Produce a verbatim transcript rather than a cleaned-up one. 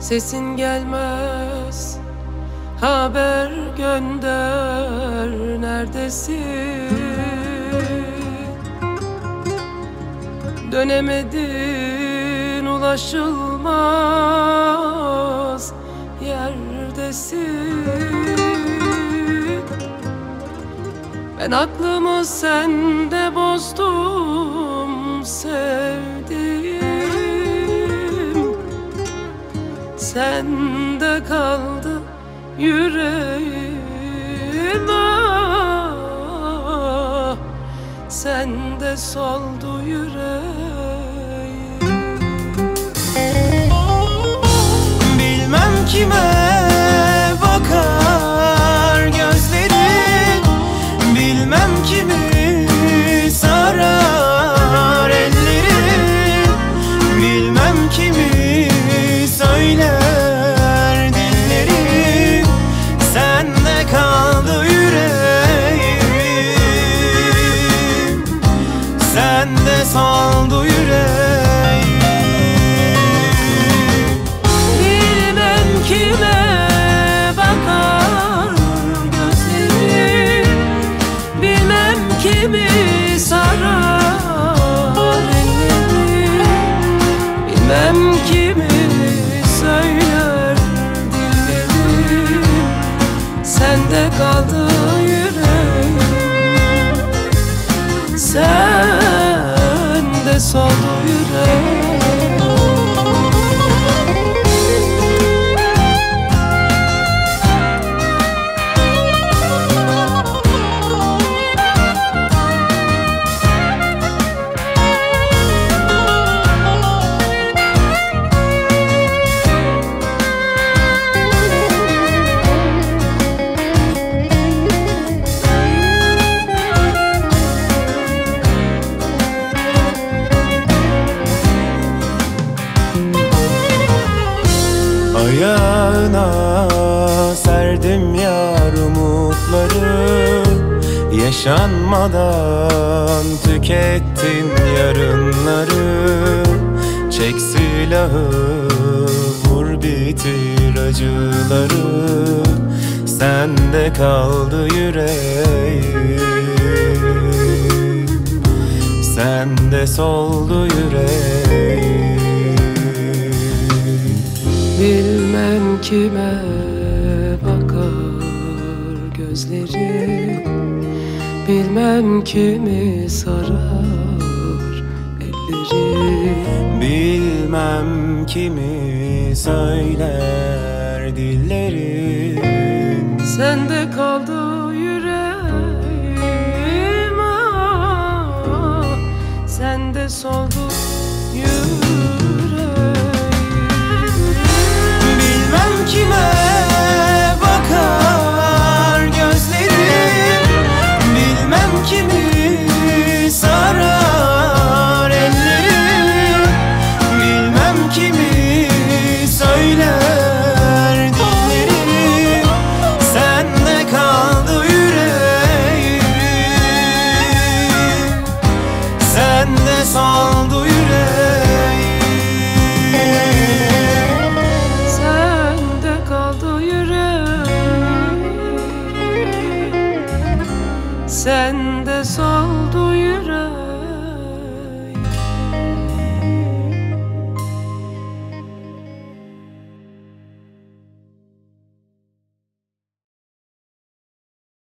Sesin gelmez, haber gönder, neredesin? Dönemedin, ulaşılmaz yerdesin. Ben aklımı sende bozdum sevdiğim, sende kaldı yüreğim, ah, sende soldu yüreğim. Bilmem kime bakar gözlerin, bilmem kimi sarar ellerin, bilmem kimi söyler dillerin, sende kaldı yüreğim, sende soldu yüreğim. Bilmem kime bakar gözlerim, bilmem kimi sarar ellerim, bilmem kimi söyler dillerim, sende kaldı yüreğim, sende soldu yüreğim. Ayağına serdim yar umutları, yaşanmadan tükettin yarınları. Çek silahı, vur bitir acıları, sende kaldı yüreğim, sende soldu yüreğim. Bilmem kime bakar gözleri, bilmem kimi sarar elleri, bilmem kimi söyler dillerin, sende kaldı yüreğim, ah, sende soldu